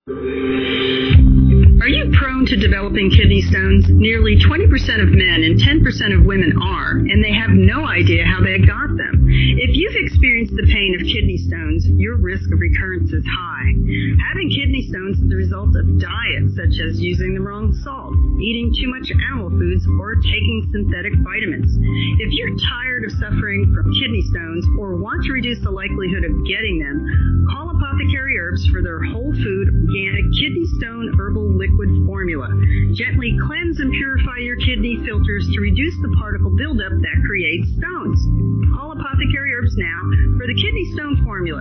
Are you prone to developing kidney stones? Nearly 20% of men and 10% of women are, and they have no idea how they got them. If you've experienced the pain of kidney stones, your risk of recurrence is high. Having kidney stones is the result of diets such as using the wrong salt, eating too much animal foods, or taking synthetic vitamins. If you're tired of suffering from kidney stones or want to reduce the likelihood of getting them, call Apothecary Herbs for their whole food organic kidney stone herbal liquid formula. Gently cleanse and purify your kidney filters to reduce the particle buildup that creates stones. Call Apothecary Herbs now for the kidney stone formula,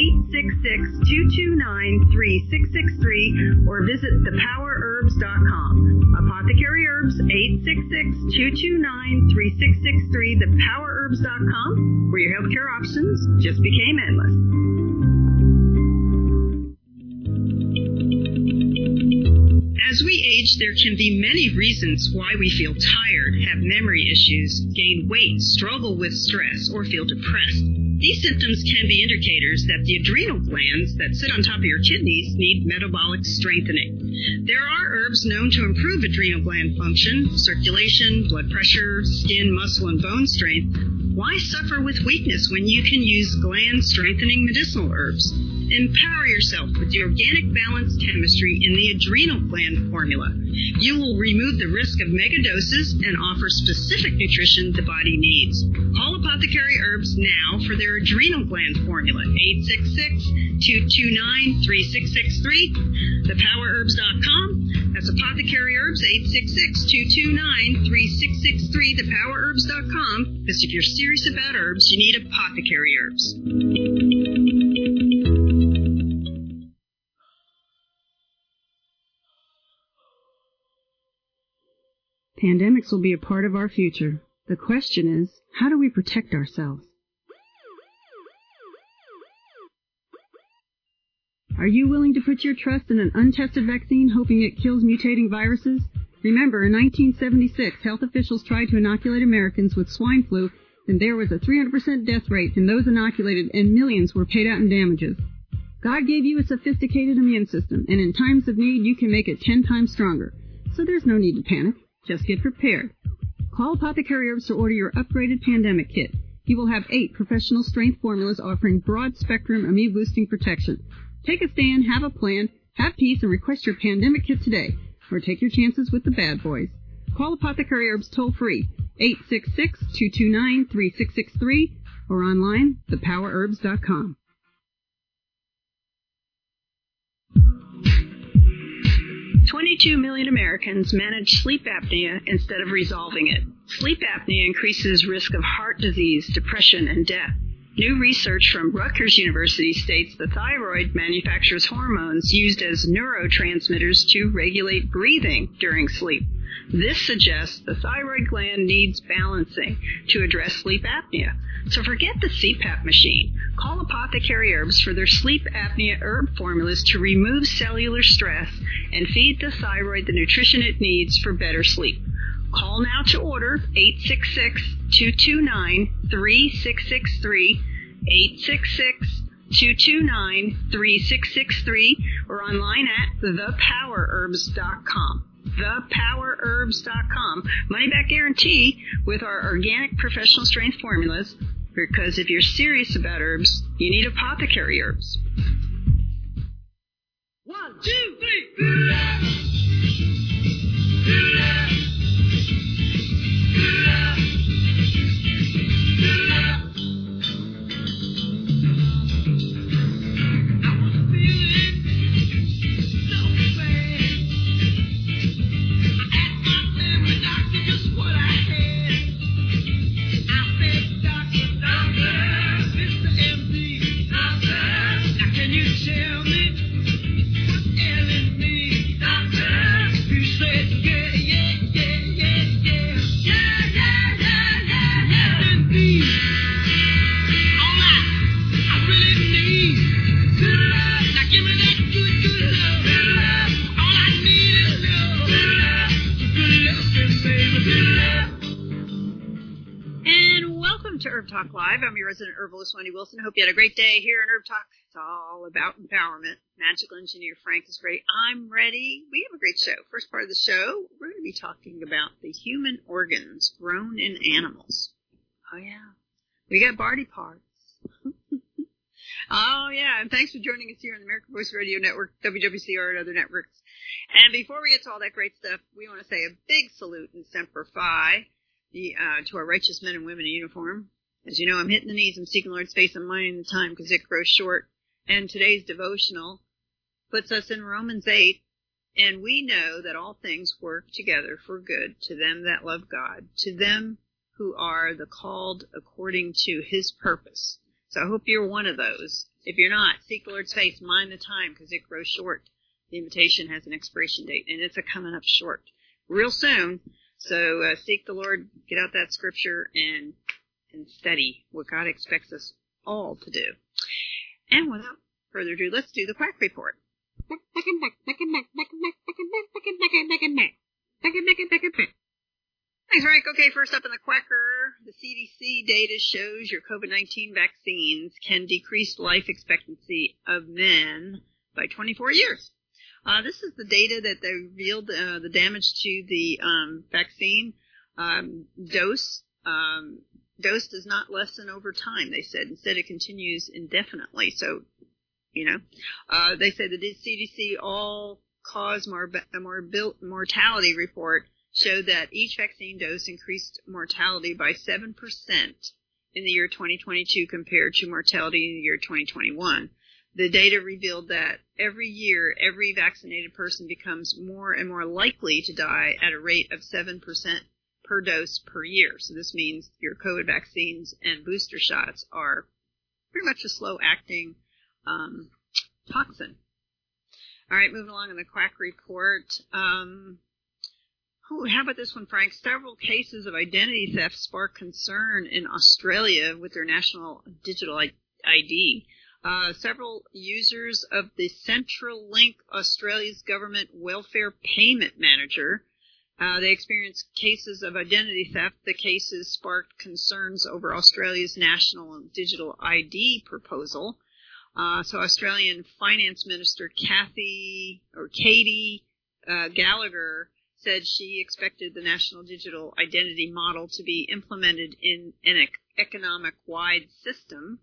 866-229-3663, or visit thepowerherbs.com. Apothecary Herbs, 866-229-3663, thepowerherbs.com, where your healthcare options just became endless. As we age, there can be many reasons why we feel tired, have memory issues, gain weight, struggle with stress, or feel depressed. These symptoms can be indicators that the adrenal glands that sit on top of your kidneys need metabolic strengthening. There are herbs known to improve adrenal gland function, circulation, blood pressure, skin, muscle, and bone strength. Why suffer with weakness when you can use gland-strengthening medicinal herbs? Empower yourself with the organic balanced chemistry in the adrenal gland formula. You will remove the risk of megadoses and offer specific nutrition the body needs. Call Apothecary Herbs now for their adrenal gland formula, 866-229-3663, thepowerherbs.com. That's Apothecary Herbs, 866-229-3663, thepowerherbs.com. Because if you're serious about herbs, you need Apothecary Herbs. Pandemics will be a part of our future. The question is, how do we protect ourselves? Are you willing to put your trust in an untested vaccine hoping it kills mutating viruses? Remember, in 1976, health officials tried to inoculate Americans with swine flu, and there was a 300% death rate in those inoculated, and millions were paid out in damages. God gave you a sophisticated immune system, and in times of need, you can make it 10 times stronger. So there's no need to panic. Just get prepared. Call Apothecary Herbs to order your upgraded pandemic kit. You will have 8 professional strength formulas offering broad-spectrum immune-boosting protection. Take a stand, have a plan, have peace, and request your pandemic kit today. Or take your chances with the bad boys. Call Apothecary Herbs toll-free, 866-229-3663, or online, thepowerherbs.com. 22 million Americans manage sleep apnea instead of resolving it. Sleep apnea increases risk of heart disease, depression, and death. New research from Rutgers University states the thyroid manufactures hormones used as neurotransmitters to regulate breathing during sleep. This suggests the thyroid gland needs balancing to address sleep apnea. So forget the CPAP machine. Call Apothecary Herbs for their sleep apnea herb formulas to remove cellular stress and feed the thyroid the nutrition it needs for better sleep. Call now to order, 866-229-3663, 866-229-3663, or online at thepowerherbs.com. thepowerherbs.com. Money back guarantee with our organic professional strength formulas, because if you're serious about herbs, you need Apothecary Herbs. 1, 2, 3. Talk Live. I'm your resident herbalist, Wendy Wilson. Hope you had a great day here in Herb Talk. It's all about empowerment. Magical engineer Frank is ready. I'm ready. We have a great show. First part of the show, we're going to be talking about the human organs grown in animals. Oh, yeah. We got body parts. Oh, yeah. And thanks for joining us here on the American Voice Radio Network, WWCR, and other networks. And before we get to all that great stuff, we want to say a big salute and Semper Fi to our righteous men and women in uniform. As you know, I'm hitting the knees. I'm seeking Lord's face and minding the time because it grows short. And today's devotional puts us in Romans 8. And we know that all things work together for good to them that love God, to them who are the called according to his purpose. So I hope you're one of those. If you're not, seek the Lord's face, mind the time because it grows short. The invitation has an expiration date, and it's coming up short real soon. So seek the Lord, get out that scripture, and study what God expects us all to do. And without further ado, let's do the Quack Report. Thanks, Frank. Okay, first up in the Quacker, the CDC data shows your COVID-19 vaccines can decrease life expectancy of men by 24 years. This is the data that they revealed the damage to the vaccine dose. Dose does not lessen over time, they said. Instead, it continues indefinitely. So, they say the CDC all-cause mortality report showed that each vaccine dose increased mortality by 7% in the year 2022 compared to mortality in the year 2021. The data revealed that every year, every vaccinated person becomes more and more likely to die at a rate of 7% per dose per year. So this means your COVID vaccines and booster shots are pretty much a slow-acting toxin. All right, moving along in the Quack Report. How about this one, Frank? Several cases of identity theft spark concern in Australia with their national digital ID. Several users of the Centrelink, Australia's government welfare payment manager, they experienced cases of identity theft. The cases sparked concerns over Australia's national digital ID proposal. So Australian Finance Minister Katie Gallagher said she expected the national digital identity model to be implemented in an economic-wide system.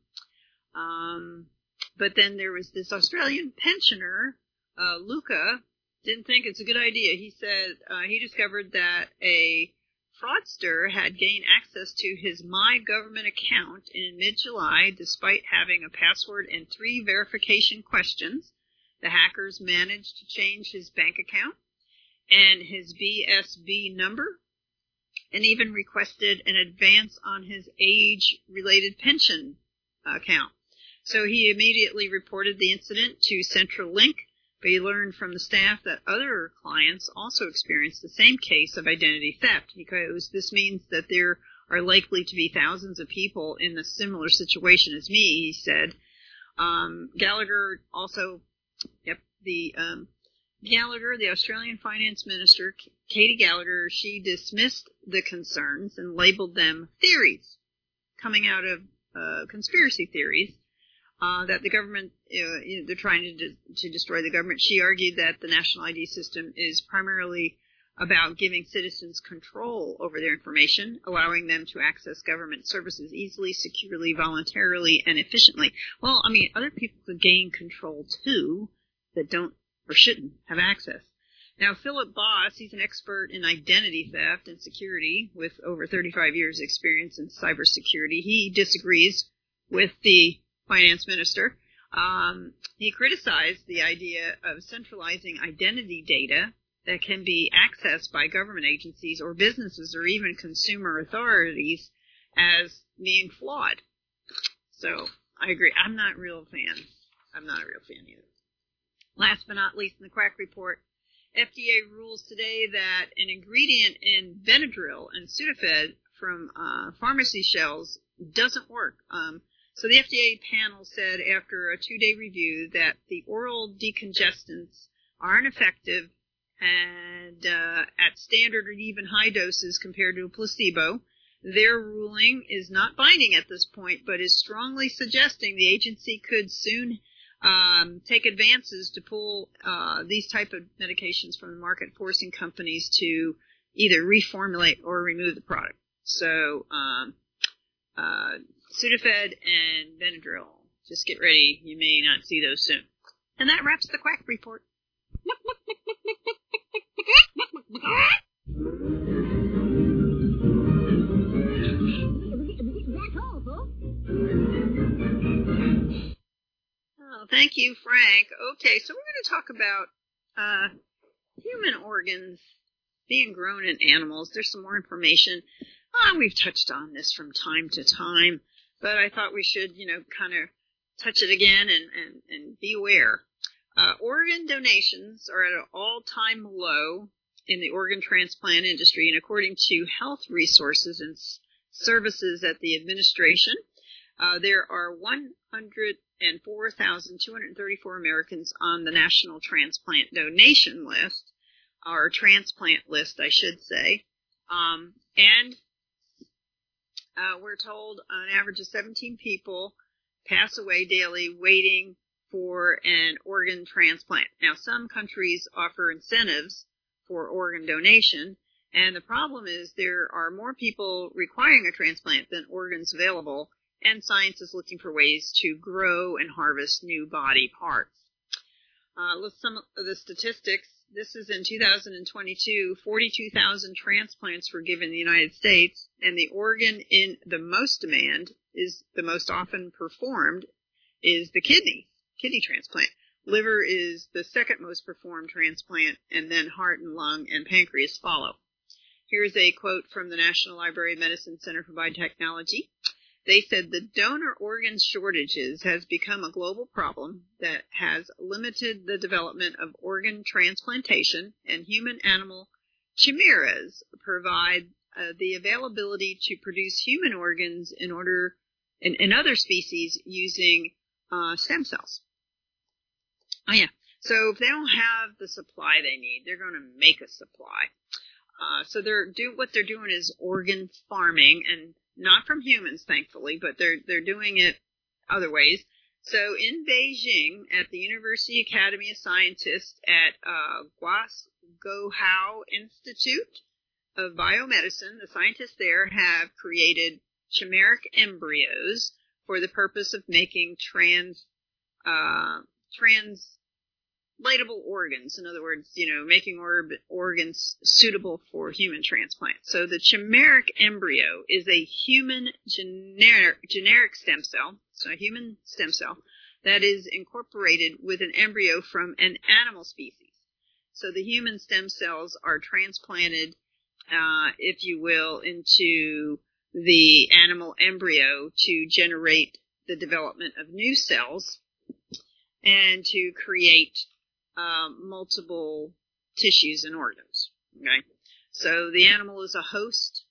But then there was this Australian pensioner, Luca, didn't think it's a good idea. He said he discovered that a fraudster had gained access to his My Government account in mid-July despite having a password and 3 verification questions. The hackers managed to change his bank account and his BSB number and even requested an advance on his age-related pension account. So he immediately reported the incident to Centrelink, but he learned from the staff that other clients also experienced the same case of identity theft, because this means that there are likely to be thousands of people in a similar situation as me, he said. Gallagher also, Gallagher, the Australian Finance Minister, Katie Gallagher, she dismissed the concerns and labeled them theories coming out of conspiracy theories. That the government, they're trying to destroy the government. She argued that the national ID system is primarily about giving citizens control over their information, allowing them to access government services easily, securely, voluntarily, and efficiently. Well, I mean, other people could gain control too that don't or shouldn't have access. Now, Philip Boss, he's an expert in identity theft and security with over 35 years experience in cybersecurity. He disagrees with the finance minister. He criticized the idea of centralizing identity data that can be accessed by government agencies or businesses or even consumer authorities as being flawed. So I agree. I'm not a real fan either. Last but not least in the Quack Report, FDA rules today that an ingredient in Benadryl and Sudafed from pharmacy shelves doesn't work. So the FDA panel said after a 2-day review that the oral decongestants aren't effective and at standard or even high doses compared to a placebo. Their ruling is not binding at this point, but is strongly suggesting the agency could soon take advances to pull these type of medications from the market, forcing companies to either reformulate or remove the product. So Sudafed and Benadryl, just get ready. You may not see those soon. And that wraps the Quack Report. Oh, thank you, Frank. Okay, so we're going to talk about human organs being grown in animals. There's some more information. We've touched on this from time to time, but I thought we should, kind of touch it again and be aware. Organ donations are at an all-time low in the organ transplant industry, and according to Health Resources and Services at the Administration, there are 104,234 Americans on the National Transplant Donation List, or transplant list, I should say, and we're told an average of 17 people pass away daily waiting for an organ transplant. Now, some countries offer incentives for organ donation, and the problem is there are more people requiring a transplant than organs available, and science is looking for ways to grow and harvest new body parts. With some of the statistics, this is in 2022, 42,000 transplants were given in the United States, and the organ in the most demand is the most often performed is the kidney transplant. Liver is the second most performed transplant, and then heart and lung and pancreas follow. Here's a quote from the National Library of Medicine Center for Biotechnology. They said the donor organ shortages has become a global problem that has limited the development of organ transplantation, and human-animal chimeras provide the availability to produce human organs in other species using stem cells. Oh yeah. So if they don't have the supply they need, they're going to make a supply. So what they're doing is organ farming, and not from humans, thankfully, but they're doing it other ways. So in Beijing, at the University Academy of Scientists at Guangzhou Institute of Biomedicine, the scientists there have created chimeric embryos for the purpose of making translatable organs. In other words, making organs suitable for human transplant. So the chimeric embryo is a human generic stem cell, so a human stem cell that is incorporated with an embryo from an animal species. So the human stem cells are transplanted, if you will, into the animal embryo to generate the development of new cells and to create multiple tissues and organs. Okay, so the animal is a host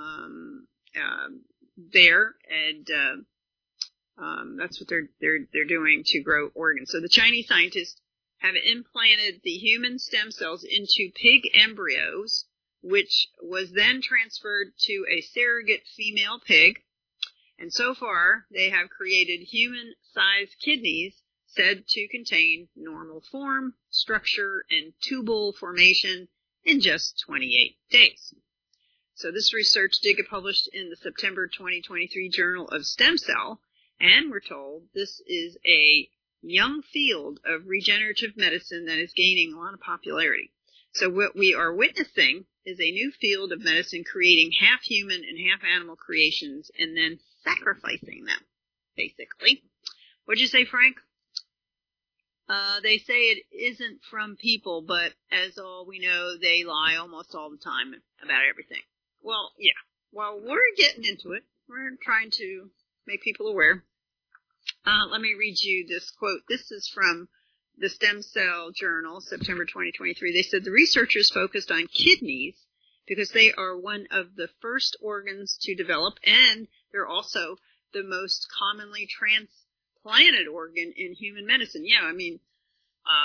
there, and that's what they're doing to grow organs. So the Chinese scientists have implanted the human stem cells into pig embryos, which was then transferred to a surrogate female pig, and so far they have created human-sized kidneys said to contain normal form, structure, and tubal formation in just 28 days. So this research did get published in the September 2023 Journal of Stem Cell, and we're told this is a young field of regenerative medicine that is gaining a lot of popularity. So what we are witnessing is a new field of medicine creating half human and half animal creations and then sacrificing them, basically. What'd you say, Frank? They say it isn't from people, but as all we know, they lie almost all the time about everything. Well, yeah. Well, we're getting into it. We're trying to make people aware. Let me read you this quote. This is from the Stem Cell Journal, September 2023. They said the researchers focused on kidneys because they are one of the first organs to develop, and they're also the most commonly transplanted organ in human medicine. Yeah, I mean,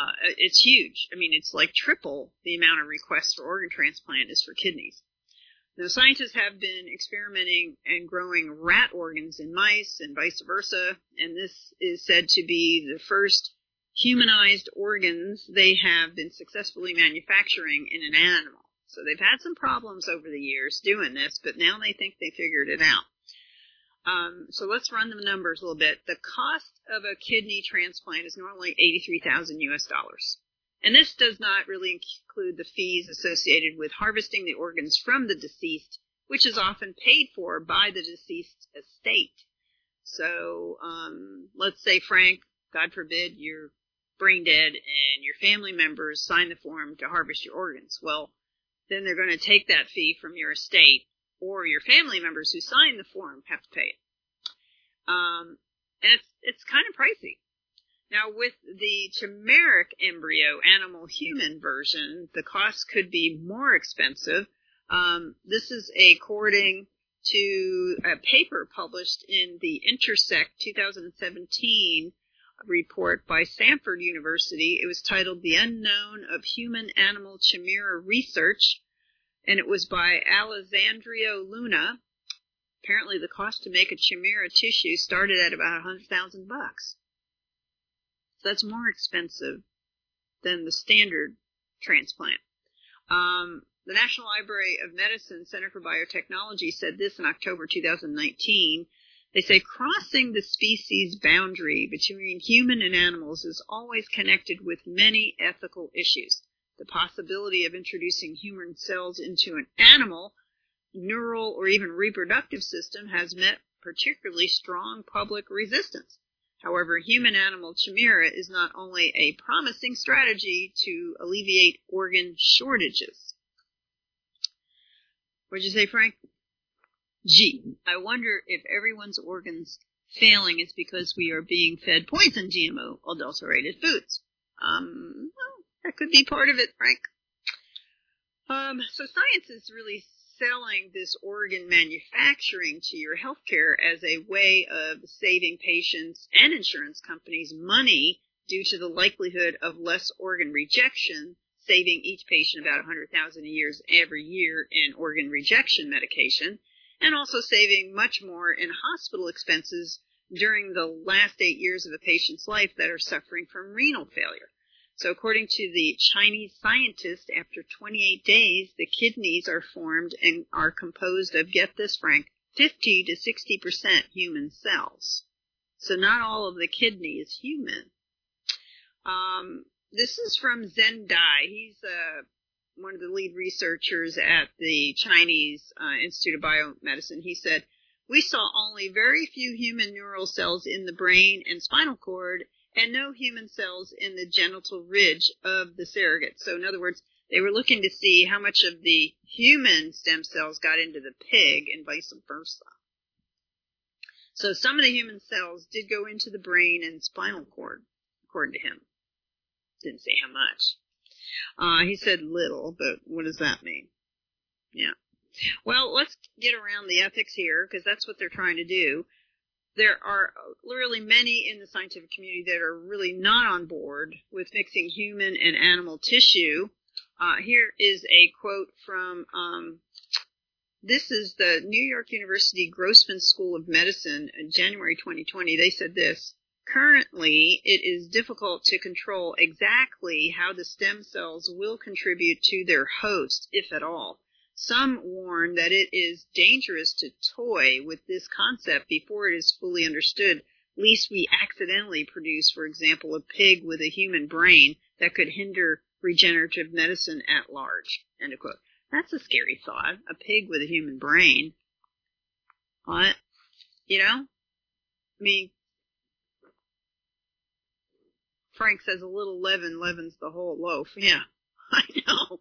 it's huge. I mean, it's like triple the amount of requests for organ transplant is for kidneys. Now, scientists have been experimenting and growing rat organs in mice and vice versa, and this is said to be the first humanized organs they have been successfully manufacturing in an animal. So they've had some problems over the years doing this, but now they think they figured it out. So let's run the numbers a little bit. The cost of a kidney transplant is normally $83,000 US. And this does not really include the fees associated with harvesting the organs from the deceased, which is often paid for by the deceased estate. So, let's say, Frank, God forbid, you're brain dead and your family members sign the form to harvest your organs. Well, then they're going to take that fee from your estate, or your family members who signed the form have to pay it. And it's kind of pricey. Now, with the chimeric embryo animal-human version, the cost could be more expensive. This is according to a paper published in the Intersect 2017 report by Stanford University. It was titled The Unknown of Human-Animal Chimera Research, and it was by Alessandro Luna. Apparently, the cost to make a chimera tissue started at about $100,000. So that's more expensive than the standard transplant. The National Library of Medicine Center for Biotechnology said this in October 2019. They say crossing the species boundary between human and animals is always connected with many ethical issues. The possibility of introducing human cells into an animal, neural, or even reproductive system has met particularly strong public resistance. However, human-animal chimera is not only a promising strategy to alleviate organ shortages. What'd you say, Frank? Gee, I wonder if everyone's organs failing is because we are being fed poison GMO adulterated foods. Well, that could be part of it, Frank. So science is really selling this organ manufacturing to your healthcare as a way of saving patients and insurance companies money due to the likelihood of less organ rejection, saving each patient about $100,000 a year every year in organ rejection medication, and also saving much more in hospital expenses during the last 8 years of a patient's life that are suffering from renal failure. So according to the Chinese scientists, after 28 days, the kidneys are formed and are composed of, get this, Frank, 50 to 60% human cells. So not all of the kidney is human. This is from Zhen Dai. He's one of the lead researchers at the Chinese Institute of Biomedicine. He said, "We saw only very few human neural cells in the brain and spinal cord, and no human cells in the genital ridge of the surrogate." So in other words, they were looking to see how much of the human stem cells got into the pig and vice versa. So some of the human cells did go into the brain and spinal cord, according to him. Didn't say how much. He said little, but what does that mean? Yeah. Well, let's get around the ethics here, because that's what they're trying to do. There are literally many in the scientific community that are really not on board with mixing human and animal tissue. Here is a quote from, this is the New York University Grossman School of Medicine in January 2020. They said this: "Currently, it is difficult to control exactly how the stem cells will contribute to their host, if at all. Some warn that it is dangerous to toy with this concept before it is fully understood, lest we accidentally produce, for example, a pig with a human brain that could hinder regenerative medicine at large." End of quote. That's a scary thought. A pig with a human brain. What? You know? I mean, Frank says a little leaven leavens the whole loaf. Yeah, I know.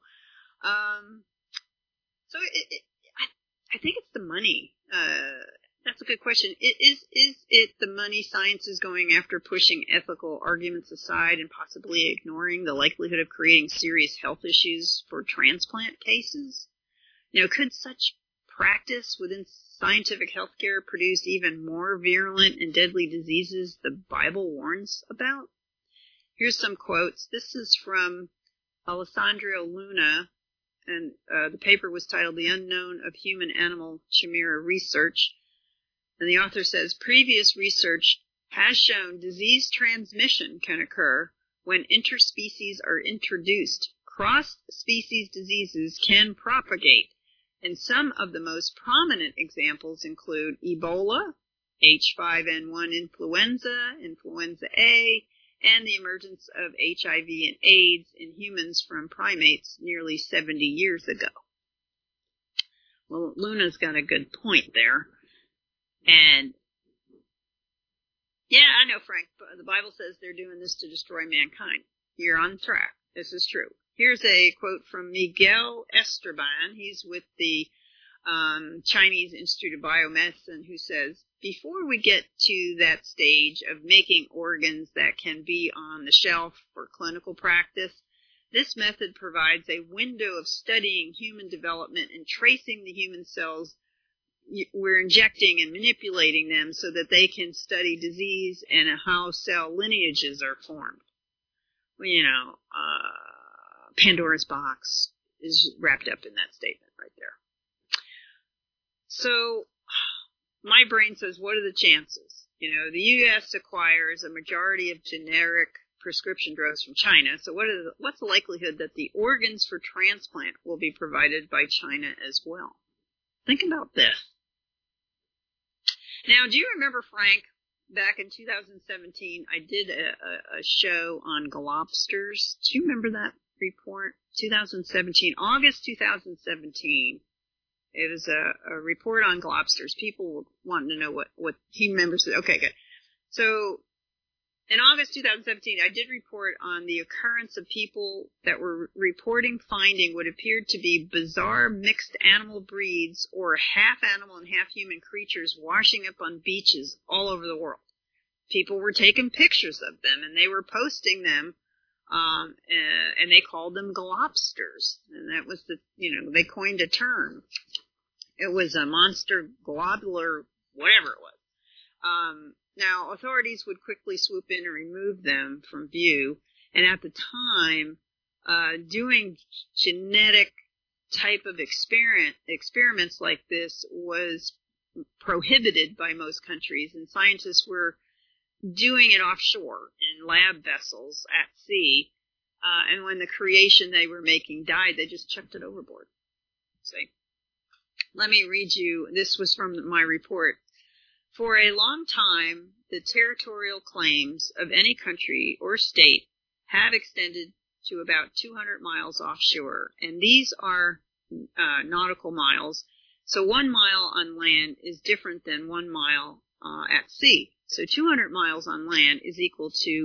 So I think it's the money. That's a good question. Is it the money science is going after, pushing ethical arguments aside and possibly ignoring the likelihood of creating serious health issues for transplant cases? You know, could such practice within scientific healthcare produce even more virulent and deadly diseases the Bible warns about? Here's some quotes. This is from Alessandro Luna, and the paper was titled The Unknown of Human-Animal Chimera Research. And the author says, previous research has shown disease transmission can occur when interspecies are introduced. Cross-species diseases can propagate, and some of the most prominent examples include Ebola, H5N1 influenza, influenza A, and the emergence of HIV and AIDS in humans from primates nearly 70 years ago. Well, Luna's got a good point there. And, yeah, I know, Frank, the Bible says they're doing this to destroy mankind. You're on track. This is true. Here's a quote from Miguel Esteban. He's with the Chinese Institute of Biomedicine, who says, before we get to that stage of making organs that can be on the shelf for clinical practice, this method provides a window of studying human development and tracing the human cells we're injecting and manipulating them so that they can study disease and how cell lineages are formed. Well, you know, Pandora's box is wrapped up in that statement right there. So, my brain says, what are the chances? You know, the U.S. acquires a majority of generic prescription drugs from China, so what's the likelihood that the organs for transplant will be provided by China as well? Think about this. Now, do you remember, Frank, back in 2017, I did a show on globsters. Do you remember that report? 2017, August 2017. It was a report on globsters. People were wanting to know what team members said. Okay, good. So, in August 2017, I did report on the occurrence of people that were reporting finding what appeared to be bizarre mixed animal breeds or half animal and half human creatures washing up on beaches all over the world. People were taking pictures of them, and they were posting them, and they called them globsters. And that was they coined a term. It was a monster globular, whatever it was. Now, authorities would quickly swoop in and remove them from view, and at the time, doing genetic type of experiments like this was prohibited by most countries, and scientists were doing it offshore in lab vessels at sea, and when the creation they were making died, they just chucked it overboard. See? Let me read you, this was from my report. For a long time, the territorial claims of any country or state have extended to about 200 miles offshore, and these are nautical miles. So 1 mile on land is different than 1 mile at sea. So 200 miles on land is equal to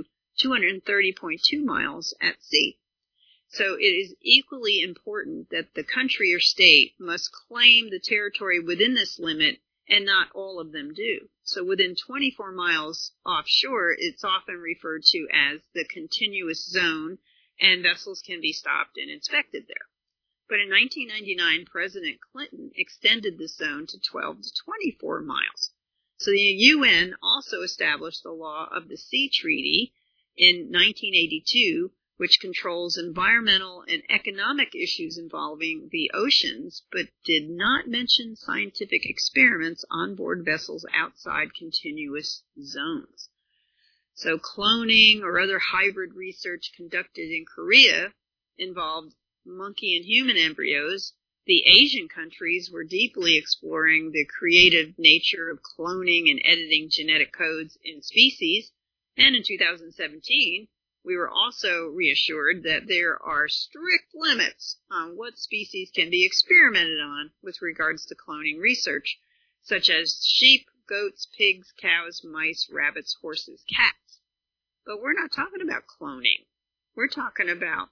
230.2 miles at sea. So it is equally important that the country or state must claim the territory within this limit, and not all of them do. So within 24 miles offshore, it's often referred to as the continuous zone, and vessels can be stopped and inspected there. But in 1999, President Clinton extended the zone to 12 to 24 miles. So the UN also established the Law of the Sea Treaty in 1982, which controls environmental and economic issues involving the oceans, but did not mention scientific experiments on board vessels outside continuous zones. So cloning or other hybrid research conducted in Korea involved monkey and human embryos. The Asian countries were deeply exploring the creative nature of cloning and editing genetic codes in species. And in 2017, we were also reassured that there are strict limits on what species can be experimented on with regards to cloning research, such as sheep, goats, pigs, cows, mice, rabbits, horses, cats. But we're not talking about cloning. We're talking about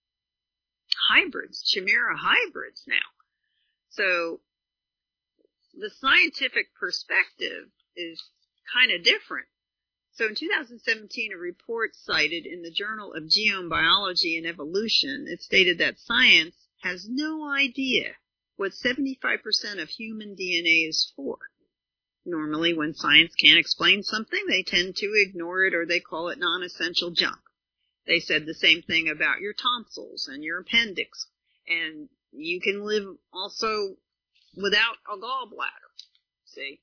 hybrids, chimera hybrids now. So the scientific perspective is kind of different. So in 2017, a report cited in the Journal of Genome Biology and Evolution, it stated that science has no idea what 75% of human DNA is for. Normally, when science can't explain something, they tend to ignore it or they call it non-essential junk. They said the same thing about your tonsils and your appendix And you can live also without a gallbladder. See?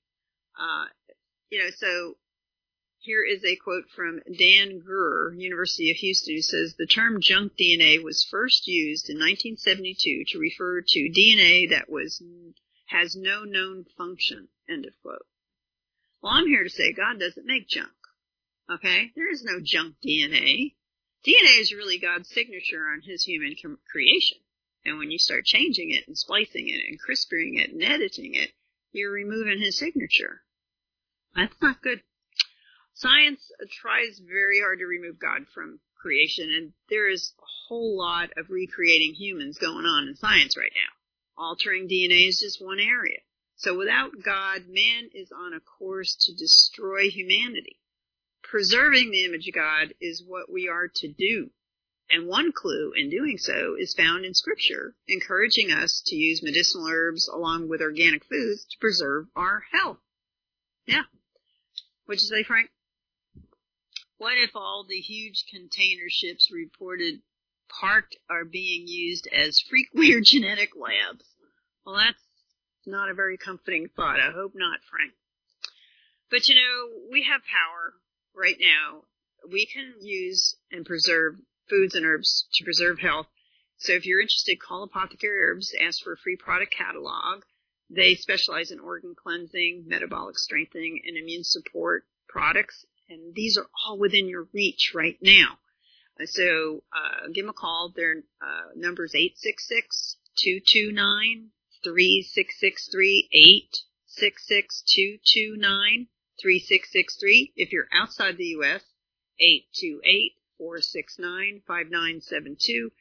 So here is a quote from Dan Gurr, University of Houston, who says, the term junk DNA was first used in 1972 to refer to DNA that has no known function, end of quote. Well, I'm here to say God doesn't make junk. Okay? There is no junk DNA. DNA is really God's signature on his human creation. And when you start changing it and splicing it and crisping it and editing it, you're removing his signature. That's not good. Science tries very hard to remove God from creation, and there is a whole lot of recreating humans going on in science right now. Altering DNA is just one area. So without God, man is on a course to destroy humanity. Preserving the image of God is what we are to do. And one clue in doing so is found in Scripture, encouraging us to use medicinal herbs along with organic foods to preserve our health. Yeah. What'd you say, Frank? What if all the huge container ships reported parked are being used as freakware genetic labs? Well, that's not a very comforting thought. I hope not, Frank. But we have power right now. We can use and preserve foods and herbs to preserve health. So if you're interested, call Apothecary Herbs, ask for a free product catalog. They specialize in organ cleansing, metabolic strengthening, and immune support products. And these are all within your reach right now. So give them a call. Their number is 866-229-3663, 866-229-3663. If you're outside the U.S., 828-469-5972,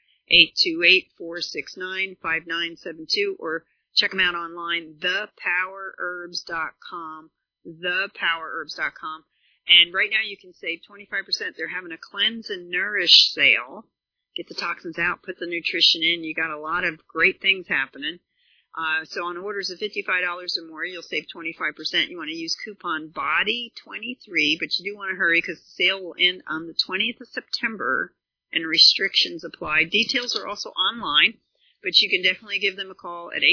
828-469-5972, or check them out online, thepowerherbs.com, thepowerherbs.com. And right now you can save 25%. They're having a Cleanse and Nourish sale. Get the toxins out, put the nutrition in. You got a lot of great things happening. So on orders of $55 or more, you'll save 25%. You want to use coupon BODY23, but you do want to hurry because the sale will end on the 20th of September and restrictions apply. Details are also online, but you can definitely give them a call at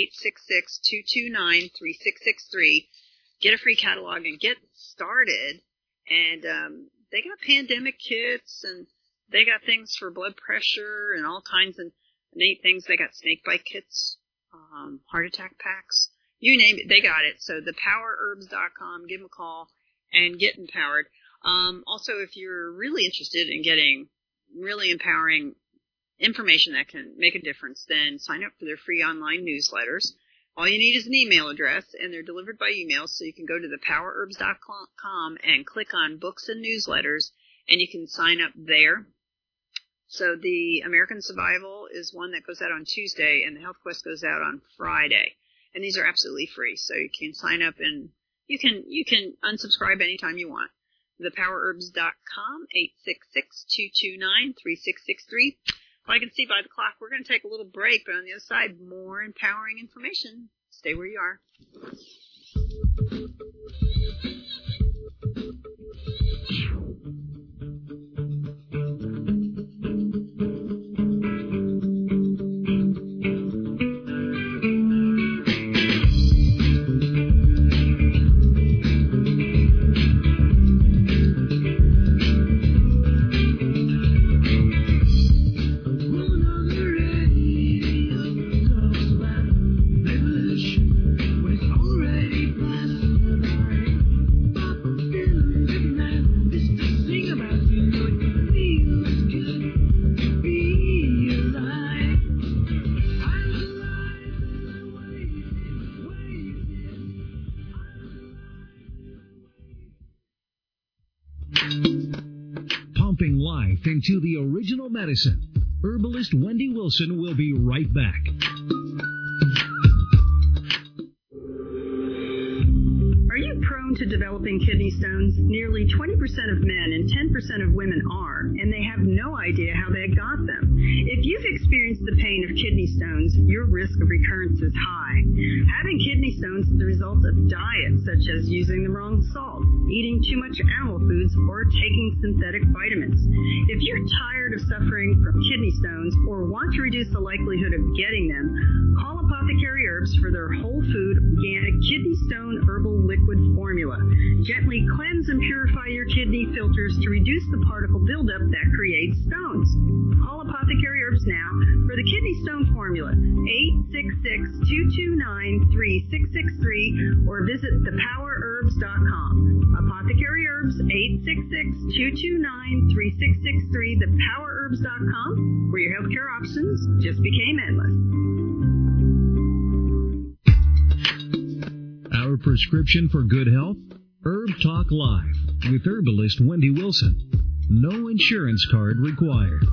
866-229-3663. Get a free catalog and get started. And they got pandemic kits, and they got things for blood pressure and all kinds of neat things. They got snake bite kits, heart attack packs. You name it, they got it. So thepowerherbs.com, give them a call and get empowered. Also, if you're really interested in getting really empowering information that can make a difference, then sign up for their free online newsletters. All you need is an email address, and they're delivered by email, so you can go to thepowerherbs.com and click on Books and Newsletters, and you can sign up there. So the American Survival is one that goes out on Tuesday, and the Health Quest goes out on Friday. And these are absolutely free, so you can sign up, and you can unsubscribe anytime you want. Thepowerherbs.com, 866-229-3663. Well, I can see by the clock we're going to take a little break, but on the other side, more empowering information. Stay where you are. Pumping life into the original medicine. Herbalist Wendy Wilson will be right back. Are you prone to developing kidney stones, nearly 20% of men and 10% of women are, and they have no idea how they got them. If you've experienced the pain of kidney stones, your risk of recurrence is high. Having kidney stones is the result of diets such as using the wrong salt, eating too much animal foods, or taking synthetic vitamins. If you're tired of suffering from kidney stones or want to reduce the likelihood of getting them, call Apothecary Herbs for their whole food organic kidney stone herbal liquid formula. Gently cleanse and purify your kidney filters to reduce the particle buildup that creates stones. Call Apothecary Herbs now for the kidney stone formula, 866-229-3663, or visit thepowerherbs.com. Apothecary Herbs, 866-229-3663, thepowerherbs.com, where your healthcare options just became endless. Our prescription for good health? Herb Talk Live with herbalist Wendy Wilson. No insurance card required.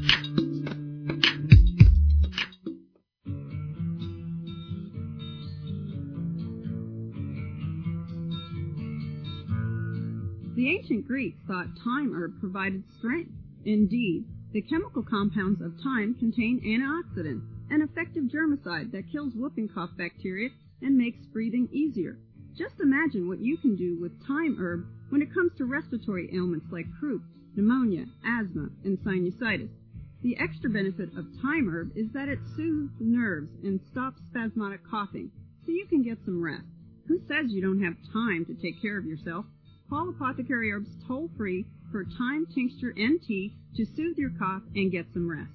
The ancient Greeks thought thyme herb provided strength. Indeed, the chemical compounds of thyme contain antioxidants, an effective germicide that kills whooping cough bacteria and makes breathing easier. Just imagine what you can do with thyme herb when it comes to respiratory ailments like croup, pneumonia, asthma, and sinusitis. The extra benefit of thyme herb is that it soothes the nerves and stops spasmodic coughing, so you can get some rest. Who says you don't have time to take care of yourself? Call Apothecary Herbs toll-free for thyme tincture and tea to soothe your cough and get some rest.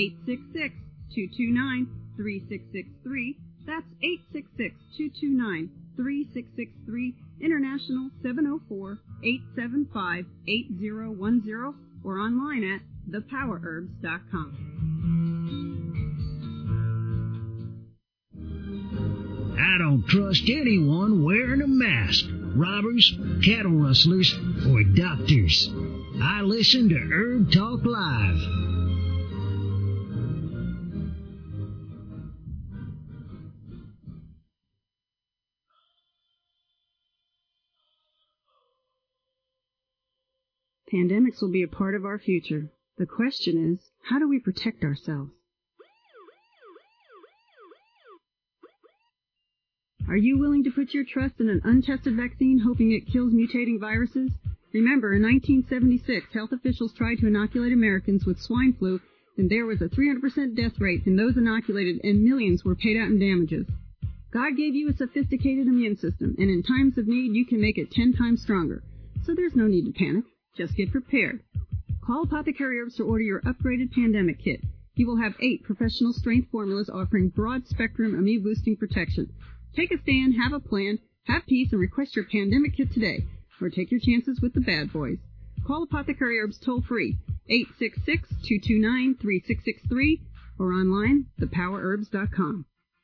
866-229-3663. That's 866-229-3663. International 704-875-8010, or online at thepowerherbs.com. I don't trust anyone wearing a mask. Robbers, cattle rustlers, or doctors. I listen to Herb Talk Live. Pandemics will be a part of our future. The question is, how do we protect ourselves? Are you willing to put your trust in an untested vaccine hoping it kills mutating viruses? Remember, in 1976, health officials tried to inoculate Americans with swine flu, and there was a 300% death rate in those inoculated, and millions were paid out in damages. God gave you a sophisticated immune system, and in times of need, you can make it 10 times stronger. So there's no need to panic. Just get prepared. Call Apothecary Herbs to order your upgraded pandemic kit. You will have 8 professional strength formulas offering broad-spectrum immune-boosting protection. Take a stand, have a plan, have peace, and request your pandemic kit today, or take your chances with the bad boys. Call Apothecary Herbs toll-free, 866-229-3663, or online, thepowerherbs.com.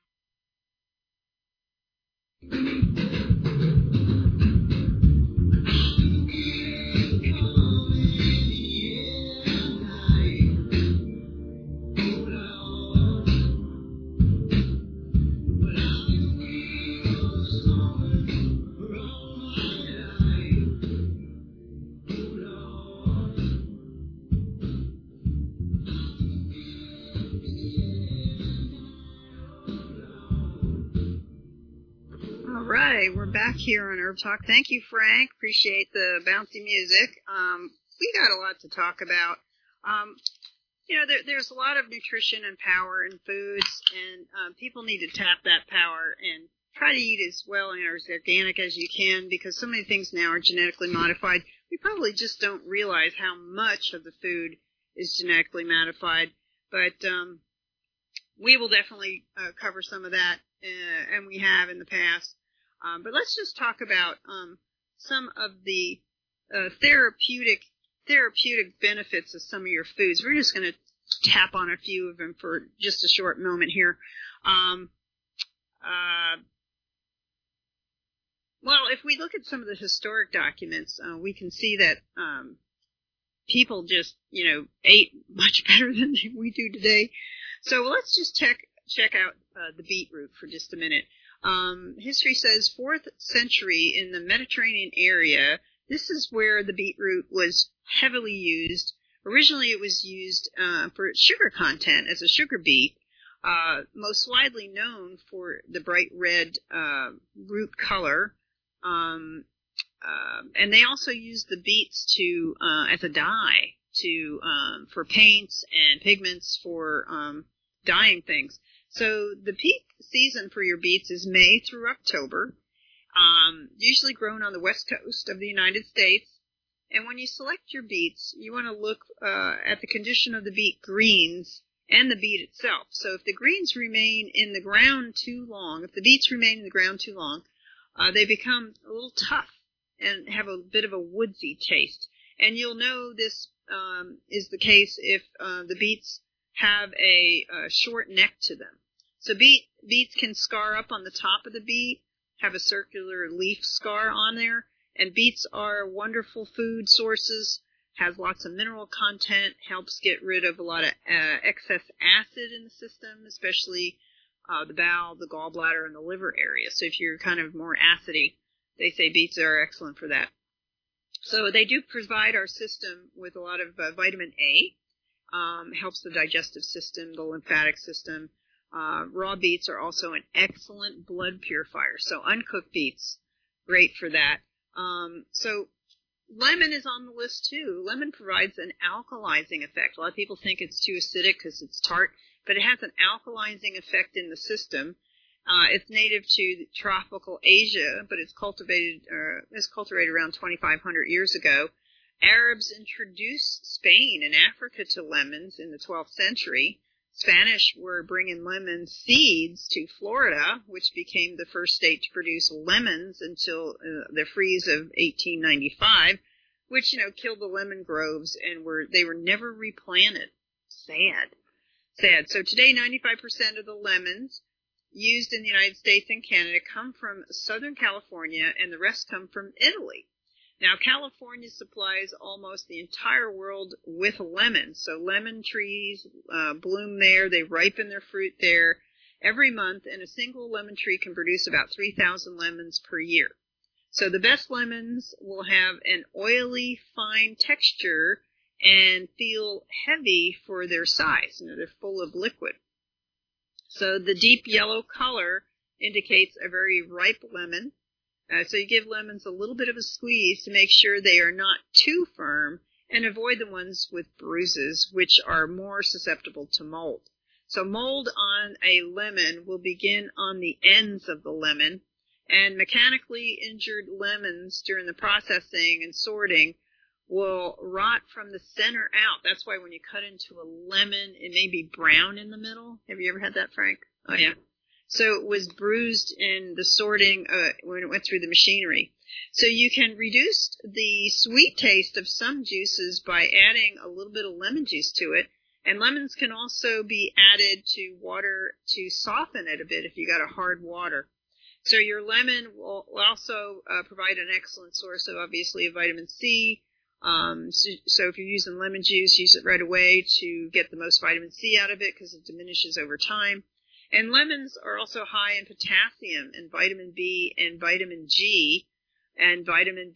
We're back here on Herb Talk. Thank you, Frank. Appreciate the bouncy music. We got a lot to talk about. There's a lot of nutrition and power in foods, and people need to tap that power and try to eat as well and as organic as you can, because so many things now are genetically modified. We probably just don't realize how much of the food is genetically modified, but we will definitely cover some of that, and we have in the past. But let's just talk about some of the therapeutic benefits of some of your foods. We're just going to tap on a few of them for just a short moment here. Well, if we look at some of the historic documents, we can see that people just, ate much better than we do today. So let's just check out the beetroot for just a minute. History says 4th century in the Mediterranean area. This is where the beetroot was heavily used. Originally, it was used for its sugar content as a sugar beet, most widely known for the bright red root color. And they also used the beets to as a dye for paints and pigments for dyeing things. So the peak season for your beets is May through October, usually grown on the west coast of the United States. And when you select your beets, you want to look at the condition of the beet greens and the beet itself. So if the greens remain in the ground too long, if the beets remain in the ground too long, they become a little tough and have a bit of a woodsy taste. And you'll know this is the case if the beets have a short neck to them. So beets can scar up on the top of the beet, have a circular leaf scar on there, and beets are wonderful food sources, has lots of mineral content, helps get rid of a lot of excess acid in the system, especially the bowel, the gallbladder, and the liver area. So if you're kind of more acidy, they say beets are excellent for that. So they do provide our system with a lot of vitamin A, helps the digestive system, the lymphatic system. Raw beets are also an excellent blood purifier. So uncooked beets, great for that. So lemon is on the list too. Lemon provides an alkalizing effect. A lot of people think it's too acidic because it's tart, but it has an alkalizing effect in the system. It's native to tropical Asia, but it's cultivated around 2,500 years ago. Arabs introduced Spain and Africa to lemons in the 12th century. Spanish were bringing lemon seeds to Florida, which became the first state to produce lemons until the freeze of 1895, which, killed the lemon groves and they were never replanted. Sad. So today, 95% of the lemons used in the United States and Canada come from Southern California, and the rest come from Italy. Now, California supplies almost the entire world with lemons. So lemon trees bloom there. They ripen their fruit there every month, and a single lemon tree can produce about 3,000 lemons per year. So the best lemons will have an oily, fine texture and feel heavy for their size. They're full of liquid. So the deep yellow color indicates a very ripe lemon. So you give lemons a little bit of a squeeze to make sure they are not too firm, and avoid the ones with bruises, which are more susceptible to mold. So mold on a lemon will begin on the ends of the lemon, and mechanically injured lemons during the processing and sorting will rot from the center out. That's why when you cut into a lemon, it may be brown in the middle. Have you ever had that, Frank? Oh, yeah. So it was bruised in the sorting when it went through the machinery. So you can reduce the sweet taste of some juices by adding a little bit of lemon juice to it. And lemons can also be added to water to soften it a bit if you got a hard water. So your lemon will also provide an excellent source of, obviously, of vitamin C. So if you're using lemon juice, use it right away to get the most vitamin C out of it because it diminishes over time. And lemons are also high in potassium and vitamin B and vitamin G and vitamin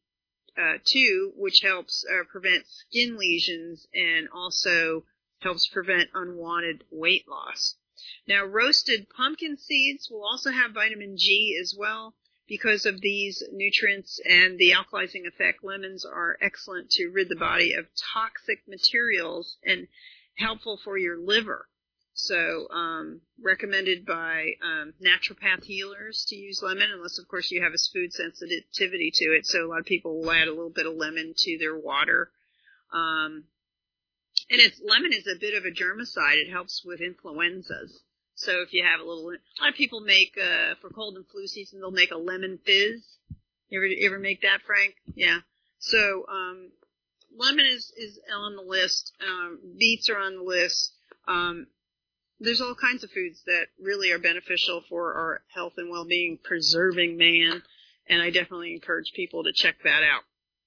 B2, which helps prevent skin lesions and also helps prevent unwanted weight loss. Now, roasted pumpkin seeds will also have vitamin G as well because of these nutrients and the alkalizing effect. Lemons are excellent to rid the body of toxic materials and helpful for your liver. So, recommended by naturopath healers to use lemon, unless, of course, you have a food sensitivity to it. So a lot of people will add a little bit of lemon to their water. And lemon is a bit of a germicide. It helps with influenzas. So if you have a lot of people make, for cold and flu season, they'll make a lemon fizz. You ever make that, Frank? Yeah. So, lemon is on the list. Beets are on the list. There's all kinds of foods that really are beneficial for our health and well-being, preserving man, and I definitely encourage people to check that out.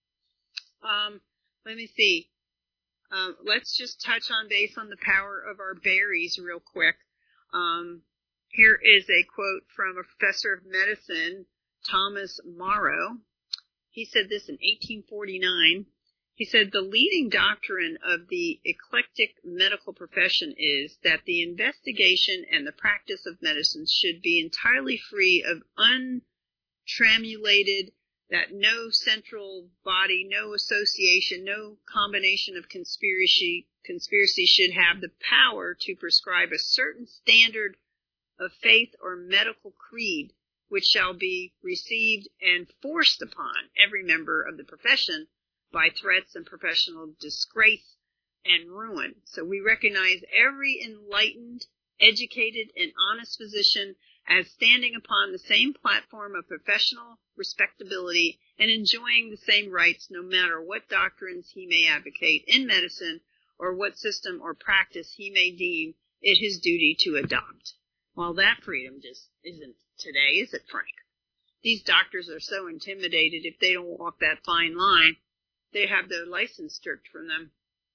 Let me see. Let's just touch on base on the power of our berries real quick. Here is a quote from a professor of medicine, Thomas Morrow. He said this in 1849. He said, the leading doctrine of the eclectic medical profession is that the investigation and the practice of medicine should be entirely free of untramulated, that no central body, no association, no combination of conspiracy should have the power to prescribe a certain standard of faith or medical creed which shall be received and forced upon every member of the profession by threats and professional disgrace and ruin. So we recognize every enlightened, educated, and honest physician as standing upon the same platform of professional respectability and enjoying the same rights no matter what doctrines he may advocate in medicine or what system or practice he may deem it his duty to adopt. Well, that freedom just isn't today, is it, Frank? These doctors are so intimidated if they don't walk that fine line. They have their license stripped from them.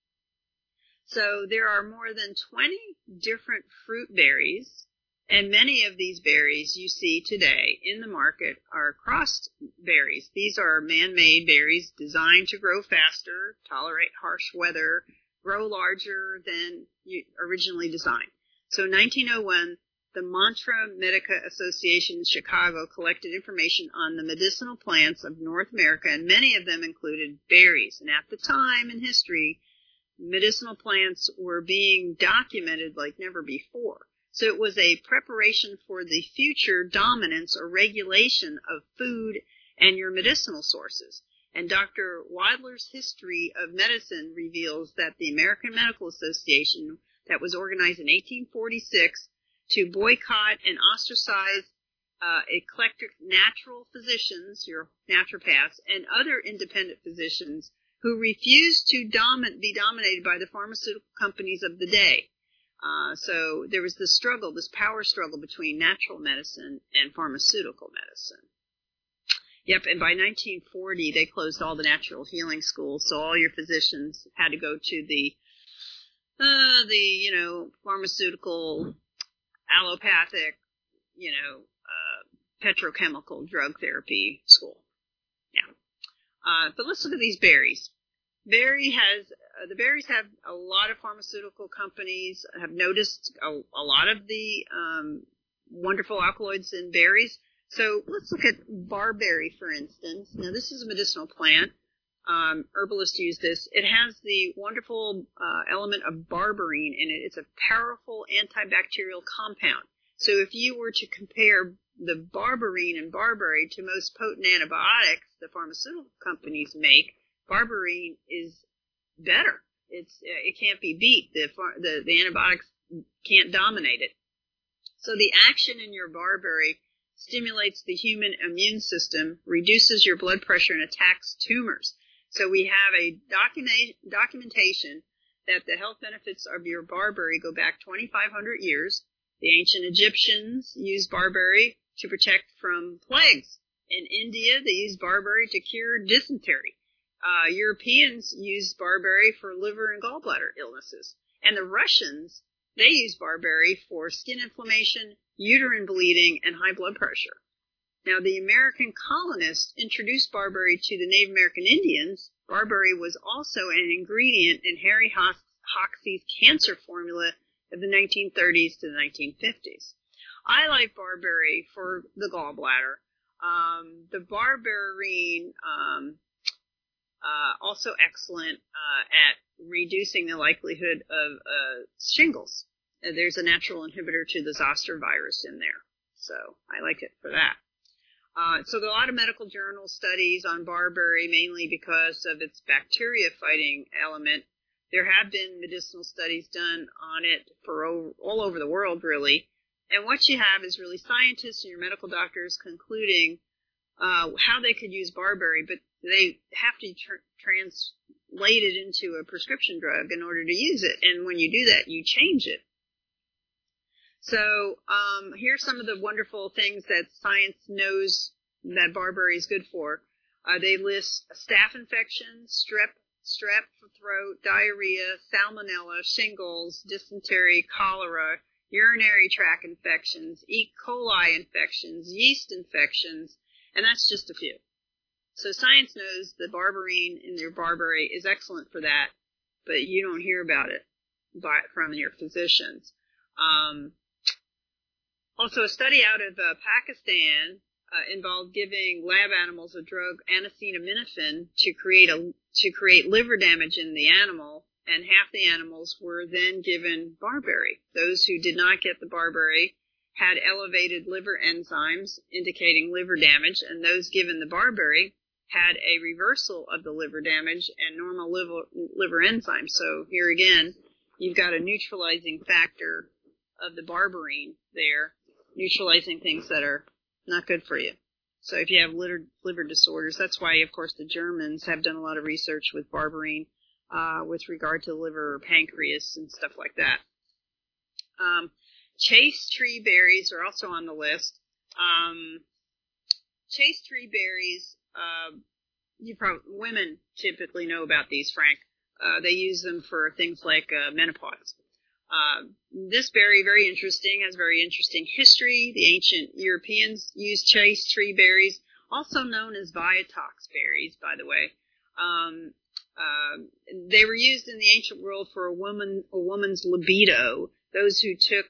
So there are more than 20 different fruit berries, and many of these berries you see today in the market are crossed berries. These are man-made berries designed to grow faster, tolerate harsh weather, grow larger than originally designed. So in 1901, the Mantra Medica Association in Chicago collected information on the medicinal plants of North America, and many of them included berries. And at the time in history, medicinal plants were being documented like never before. So it was a preparation for the future dominance or regulation of food and your medicinal sources. And Dr. Wadler's History of Medicine reveals that the American Medical Association, that was organized in 1846, to boycott and ostracize eclectic natural physicians, your naturopaths, and other independent physicians who refused to be dominated by the pharmaceutical companies of the day. So there was this struggle, this power struggle between natural medicine and pharmaceutical medicine. Yep, and by 1940, they closed all the natural healing schools, so all your physicians had to go to the pharmaceutical, allopathic, petrochemical drug therapy school. Yeah. But let's look at these berries. The berries have a lot of pharmaceutical companies have noticed a lot of the wonderful alkaloids in berries. So let's look at barberry, for instance. Now, this is a medicinal plant. Herbalists use this. It has the wonderful element of berberine in it. It's a powerful antibacterial compound. So if you were to compare the berberine in barberry to most potent antibiotics the pharmaceutical companies make, berberine is better. It can't be beat. The antibiotics can't dominate it. So the action in your barberry stimulates the human immune system, reduces your blood pressure, and attacks tumors. So we have a documentation that the health benefits of your barberry go back 2,500 years. The ancient Egyptians used barberry to protect from plagues. In India, they used barberry to cure dysentery. Europeans used barberry for liver and gallbladder illnesses. And the Russians, they used barberry for skin inflammation, uterine bleeding, and high blood pressure. Now, the American colonists introduced barberry to the Native American Indians. Barberry was also an ingredient in Harry Hoxsey's cancer formula of the 1930s to the 1950s. I like barberry for the gallbladder. The berberine, also excellent at reducing the likelihood of shingles. There's a natural inhibitor to the zoster virus in there, so I like it for that. So there are a lot of medical journal studies on barberry, mainly because of its bacteria-fighting element. There have been medicinal studies done on it for all over the world, really. And what you have is really scientists and your medical doctors concluding how they could use barberry, but they have to translate it into a prescription drug in order to use it. And when you do that, you change it. So here's some of the wonderful things that science knows that barberry is good for. They list staph infections, strep throat, diarrhea, salmonella, shingles, dysentery, cholera, urinary tract infections, E. coli infections, yeast infections, and that's just a few. So science knows the berberine in your barberry is excellent for that, but you don't hear about it from your physicians. Also, a study out of Pakistan involved giving lab animals a drug anacetaminophen to create liver damage in the animal, and half the animals were then given barberry. Those who did not get the barberry had elevated liver enzymes indicating liver damage, and those given the barberry had a reversal of the liver damage and normal liver enzymes. So here again, you've got a neutralizing factor of the berberine there, neutralizing things that are not good for you. So if you have liver disorders, that's why, of course, the Germans have done a lot of research with berberine with regard to liver or pancreas and stuff like that. Chaste tree berries are also on the list. Chaste tree berries, women typically know about these, Frank. They use them for things like menopause. This berry, very interesting, has very interesting history. The ancient Europeans used chaste tree berries, also known as viatox berries, by the way. They were used in the ancient world for a woman's libido. Those who took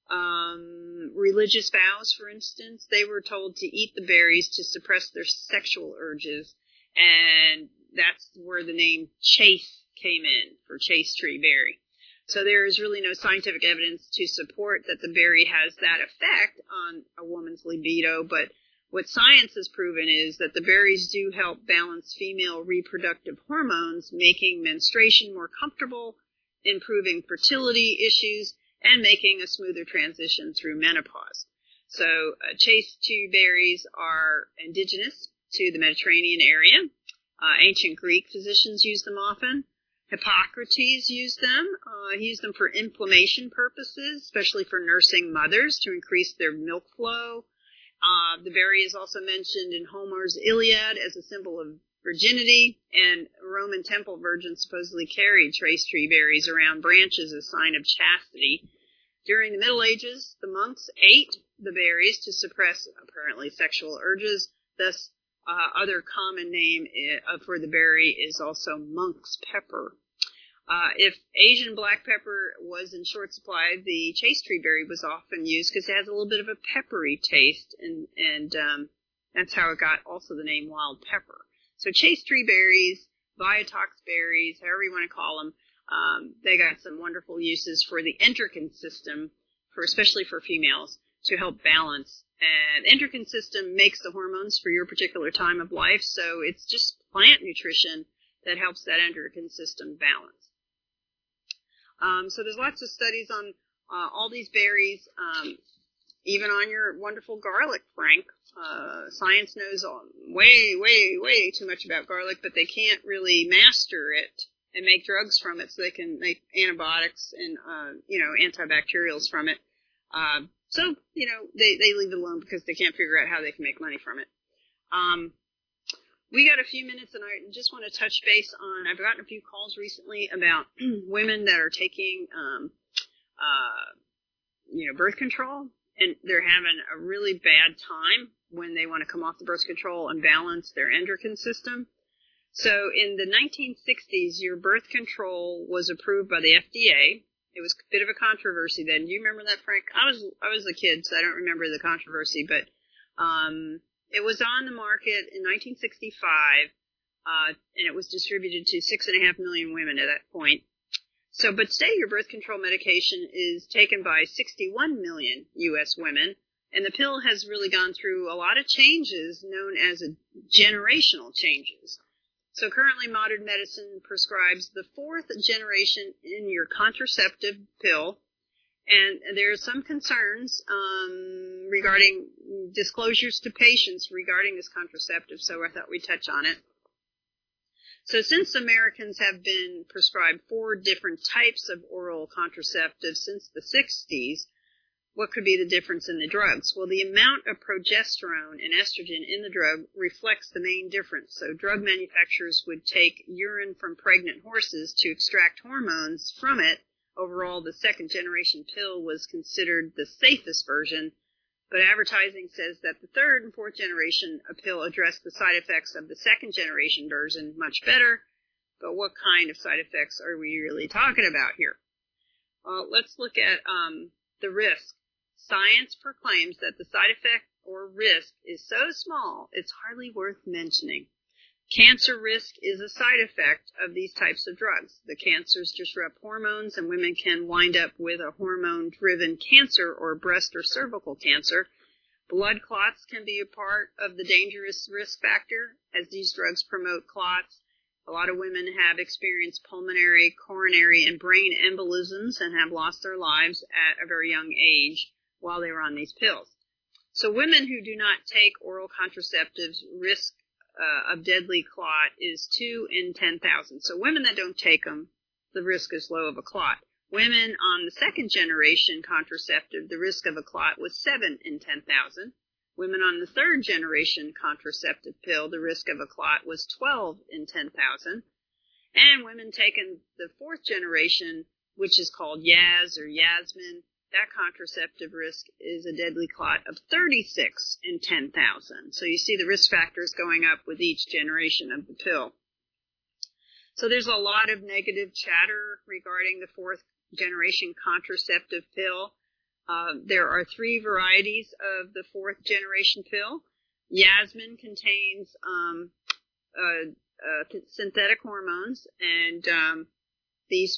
religious vows, for instance, they were told to eat the berries to suppress their sexual urges, and that's where the name chaste came in, for chaste tree berry. So there is really no scientific evidence to support that the berry has that effect on a woman's libido, but what science has proven is that the berries do help balance female reproductive hormones, making menstruation more comfortable, improving fertility issues, and making a smoother transition through menopause. So chaste tree berries are indigenous to the Mediterranean area. Ancient Greek physicians used them often. Hippocrates used them. He used them for inflammation purposes, especially for nursing mothers to increase their milk flow. The berry is also mentioned in Homer's Iliad as a symbol of virginity, and Roman temple virgins supposedly carried chaste tree berries around branches as a sign of chastity. During the Middle Ages, the monks ate the berries to suppress, apparently, sexual urges. Thus, other common name for the berry is also monk's pepper. If Asian black pepper was in short supply, the chaste tree berry was often used because it has a little bit of a peppery taste, and that's how it got also the name wild pepper. So chaste tree berries, viatox berries, however you want to call them, they got some wonderful uses for the endocrine system, especially for females, to help balance. And the endocrine system makes the hormones for your particular time of life, so it's just plant nutrition that helps that endocrine system balance. So there's lots of studies on all these berries, even on your wonderful garlic, Frank. Science knows way too much about garlic, but they can't really master it and make drugs from it, so they can make antibiotics and antibacterials from it. So they leave it alone because they can't figure out how they can make money from it. We got a few minutes, and I just want to touch base on, I've gotten a few calls recently about women that are taking, birth control, and they're having a really bad time when they want to come off the birth control and balance their endocrine system. So in the 1960s, your birth control was approved by the FDA. It was a bit of a controversy then. Do you remember that, Frank? I was a kid, so I don't remember the controversy, but it was on the market in 1965, and it was distributed to 6.5 million women at that point. So, but today your birth control medication is taken by 61 million U.S. women, and the pill has really gone through a lot of changes known as generational changes. So currently modern medicine prescribes the 4th generation in your contraceptive pill, and there are some concerns regarding disclosures to patients regarding this contraceptive, so I thought we'd touch on it. So since Americans have been prescribed 4 different types of oral contraceptives since the 60s, what could be the difference in the drugs? Well, the amount of progesterone and estrogen in the drug reflects the main difference. So drug manufacturers would take urine from pregnant horses to extract hormones from it, Overall, the second-generation pill was considered the safest version, but advertising says that the third and fourth generation pill address the side effects of the second-generation version much better. But what kind of side effects are we really talking about here? Let's look at the risk. Science proclaims that the side effect or risk is so small it's hardly worth mentioning. Cancer risk is a side effect of these types of drugs. The cancers disrupt hormones, and women can wind up with a hormone-driven cancer or breast or cervical cancer. Blood clots can be a part of the dangerous risk factor, as these drugs promote clots. A lot of women have experienced pulmonary, coronary, and brain embolisms and have lost their lives at a very young age while they were on these pills. So women who do not take oral contraceptives risk of deadly clot is 2 in 10,000. So women that don't take them, the risk is low of a clot. Women on the second generation contraceptive, the risk of a clot was 7 in 10,000. Women on the third generation contraceptive pill, the risk of a clot was 12 in 10,000. And women taking the fourth generation, which is called Yaz or Yasmin, that contraceptive risk is a deadly clot of 36 in 10,000. So you see the risk factors going up with each generation of the pill. So there's a lot of negative chatter regarding the fourth generation contraceptive pill. There are 3 varieties of the fourth generation pill. Yasmin contains synthetic hormones, and these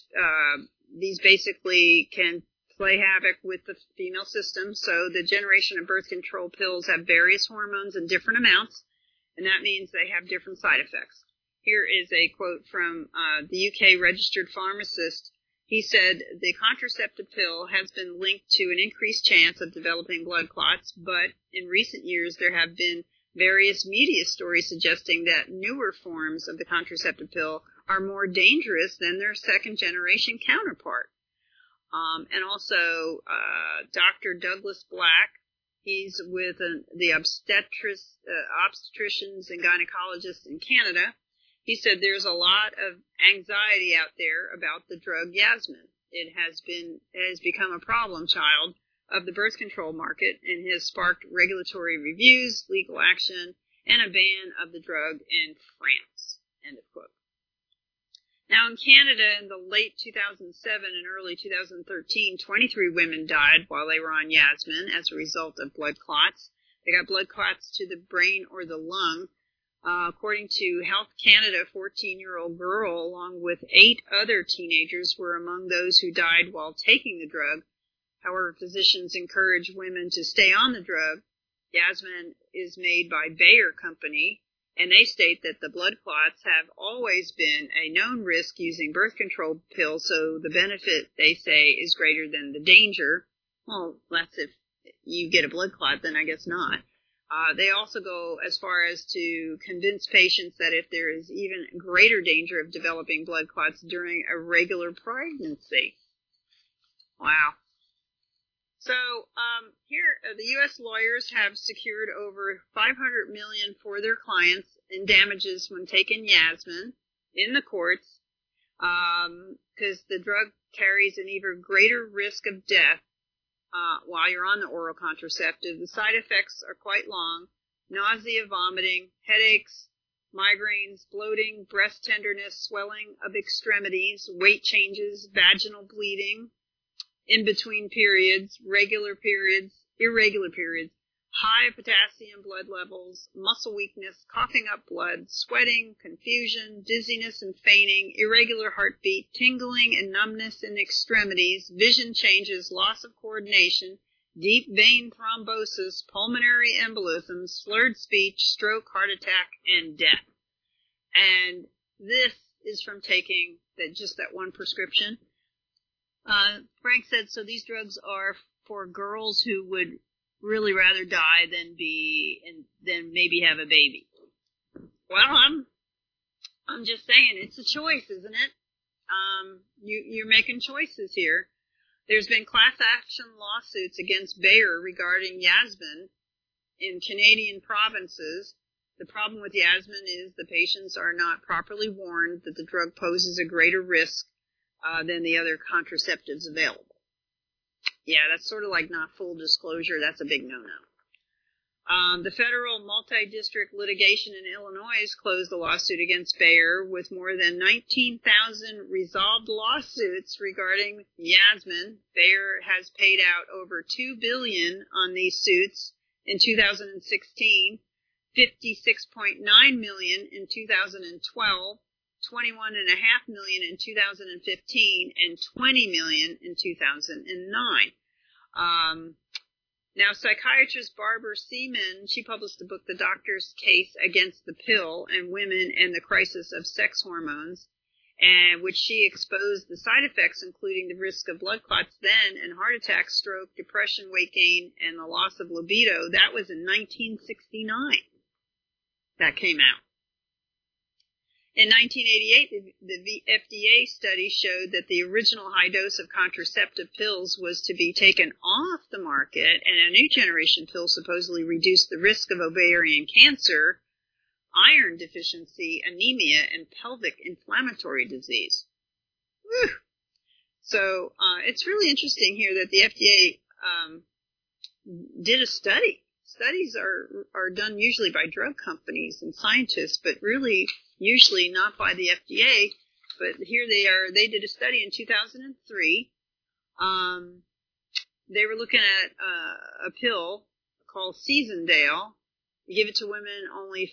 basically can play havoc with the female system. So the generation of birth control pills have various hormones in different amounts, and that means they have different side effects. Here is a quote from the UK registered pharmacist. He said, the contraceptive pill has been linked to an increased chance of developing blood clots, but in recent years there have been various media stories suggesting that newer forms of the contraceptive pill are more dangerous than their second generation counterpart. And also, Dr. Douglas Black, he's with the obstetricians and gynecologists in Canada. He said there's a lot of anxiety out there about the drug Yasmin. It has become a problem child of the birth control market and has sparked regulatory reviews, legal action, and a ban of the drug in France. End of quote. Now, in Canada, in the late 2007 and early 2013, 23 women died while they were on Yasmin as a result of blood clots. They got blood clots to the brain or the lung. According to Health Canada, a 14-year-old girl, along with 8 other teenagers, were among those who died while taking the drug. However, physicians encourage women to stay on the drug. Yasmin is made by Bayer Company, and they state that the blood clots have always been a known risk using birth control pills, so the benefit, they say, is greater than the danger. Well, that's if you get a blood clot, then I guess not. They also go as far as to convince patients that if there is even greater danger of developing blood clots during a regular pregnancy. Wow. So here, the U.S. lawyers have secured over $500 million for their clients in damages when taking Yasmin in the courts because the drug carries an even greater risk of death while you're on the oral contraceptive. The side effects are quite long: nausea, vomiting, headaches, migraines, bloating, breast tenderness, swelling of extremities, weight changes, vaginal bleeding, in between periods, regular periods, irregular periods, high potassium blood levels, muscle weakness, coughing up blood, sweating, confusion, dizziness and fainting, irregular heartbeat, tingling and numbness in extremities, vision changes, loss of coordination, deep vein thrombosis, pulmonary embolism, slurred speech, stroke, heart attack, and death. And this is from taking just that one prescription. Frank said, so these drugs are for girls who would really rather die than maybe have a baby. Well, I'm just saying, it's a choice, isn't it? You're making choices here. There's been class action lawsuits against Bayer regarding Yasmin in Canadian provinces. The problem with Yasmin is the patients are not properly warned that the drug poses a greater risk than the other contraceptives available. Yeah, that's sort of like not full disclosure. That's a big no-no. The federal multi-district litigation in Illinois has closed the lawsuit against Bayer with more than 19,000 resolved lawsuits regarding Yasmin. Bayer has paid out over $2 billion on these suits in 2016, $56.9 million in 2012, $21.5 million in 2015, and $20 million in 2009. Now, psychiatrist Barbara Seaman, she published the book, The Doctor's Case Against the Pill and Women and the Crisis of Sex Hormones, and which she exposed the side effects, including the risk of blood clots then and heart attack, stroke, depression, weight gain, and the loss of libido. That was in 1969. That came out. In 1988, the FDA study showed that the original high dose of contraceptive pills was to be taken off the market, and a new generation pill supposedly reduced the risk of ovarian cancer, iron deficiency, anemia, and pelvic inflammatory disease. Whew. So it's really interesting here that the FDA did a study. Studies are done usually by drug companies and scientists, but really usually not by the FDA. But here they are. They did a study in 2003. They were looking at a pill called Seasondale. You give it to women only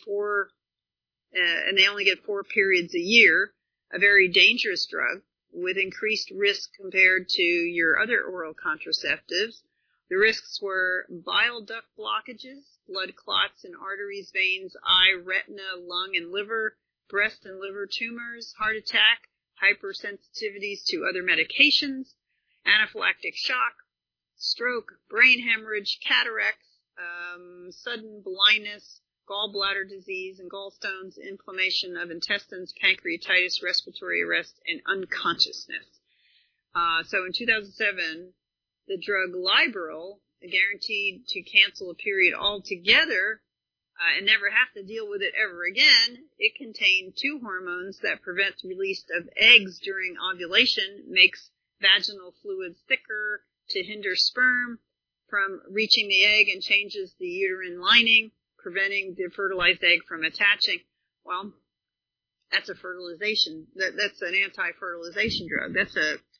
and they only get 4 periods a year. A very dangerous drug with increased risk compared to your other oral contraceptives. The risks were bile duct blockages, blood clots in arteries, veins, eye, retina, lung, and liver, breast and liver tumors, heart attack, hypersensitivities to other medications, anaphylactic shock, stroke, brain hemorrhage, cataracts, sudden blindness, gallbladder disease and gallstones, inflammation of intestines, pancreatitis, respiratory arrest, and unconsciousness. So in 2007, the drug Liberal, guaranteed to cancel a period altogether and never have to deal with it ever again. It contained 2 hormones that prevent release of eggs during ovulation, makes vaginal fluids thicker to hinder sperm from reaching the egg, and changes the uterine lining, preventing the fertilized egg from attaching. Well, that's a fertilization. That's an anti-fertilization drug. That's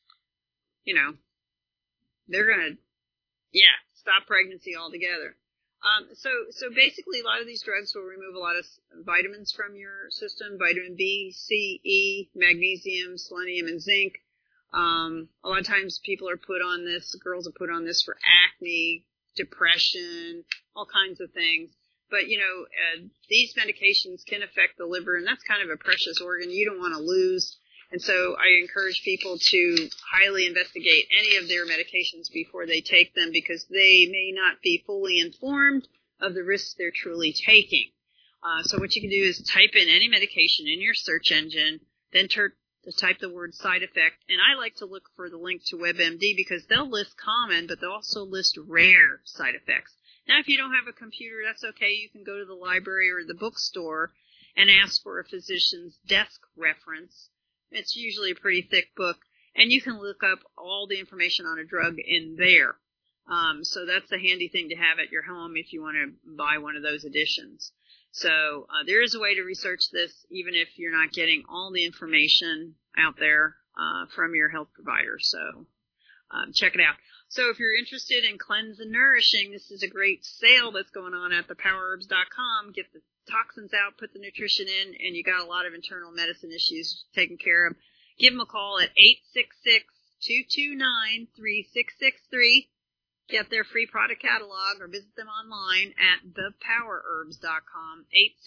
they're going to, stop pregnancy altogether. So basically a lot of these drugs will remove a lot of vitamins from your system, vitamin B, C, E, magnesium, selenium, and zinc. A lot of times people are put on this, girls are put on this for acne, depression, all kinds of things. But, these medications can affect the liver, and that's kind of a precious organ you don't want to lose. And so I encourage people to highly investigate any of their medications before they take them, because they may not be fully informed of the risks they're truly taking. So what you can do is type in any medication in your search engine, then type the word side effect. And I like to look for the link to WebMD because they'll list common, but they'll also list rare side effects. Now, if you don't have a computer, that's okay. You can go to the library or the bookstore and ask for a physician's desk reference. It's usually a pretty thick book, and you can look up all the information on a drug in there. So that's a handy thing to have at your home if you want to buy one of those editions. So there is a way to research this, even if you're not getting all the information out there from your health provider. So check it out. So if you're interested in Cleanse and Nourishing, this is a great sale that's going on at thepowerherbs.com. Get the toxins out, put the nutrition in, and you got a lot of internal medicine issues taken care of. Give them a call at 866-229-3663. Get their free product catalog or visit them online at thepowerherbs.com.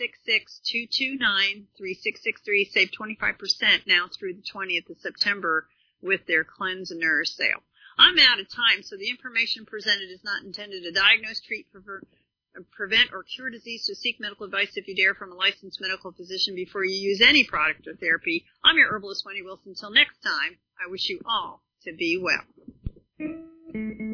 866-229-3663. Save 25% now through the 20th of September with their Cleanse and Nourish sale. I'm out of time, so the information presented is not intended to diagnose, treat, prevent, or cure disease. So seek medical advice if you dare from a licensed medical physician before you use any product or therapy. I'm your herbalist, Wendy Wilson. Until next time, I wish you all to be well.